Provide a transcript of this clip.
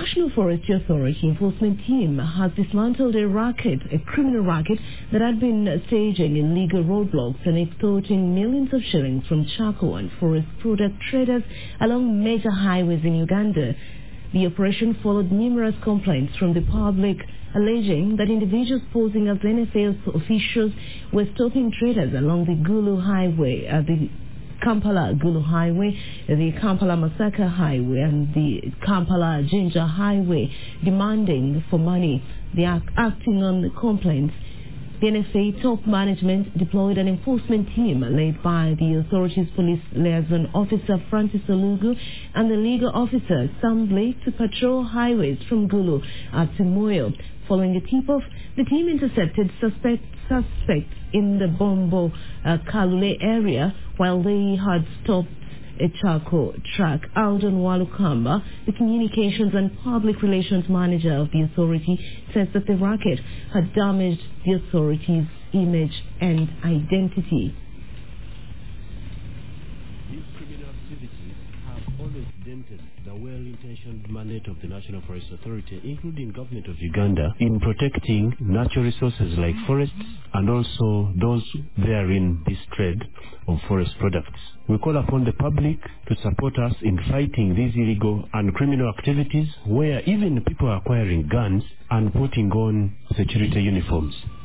National Forestry Authority enforcement team has dismantled a criminal racket that had been staging illegal roadblocks and extorting millions of shillings from charcoal and forest product traders along major highways in Uganda. The operation followed numerous complaints from the public alleging that individuals posing as NFA officials were stopping traders along the Gulu Highway, the Kampala-Gulu Highway, the Kampala-Masaka Highway, and the Kampala-Jinja Highway, demanding for money. They are acting on the complaints. The NFA top management deployed an enforcement team led by the authority's police liaison officer Francis Olugu and the legal officer Sam Blake to patrol highways from Gulu to Moyo. Following a tip-off, the team intercepted suspects in the Bombo Kalule area while they had stopped a charcoal truck. Alden Walukamba, the communications and public relations manager of the authority, says that the racket had damaged the authority's image and identity. These criminal activities have always dented the well-intentioned mandate of the National Forest Authority, including government of Uganda, in protecting natural resources like forests and also those therein this trade of forest products. We call upon the public to support us in fighting these illegal and criminal activities where even people are acquiring guns and putting on security uniforms.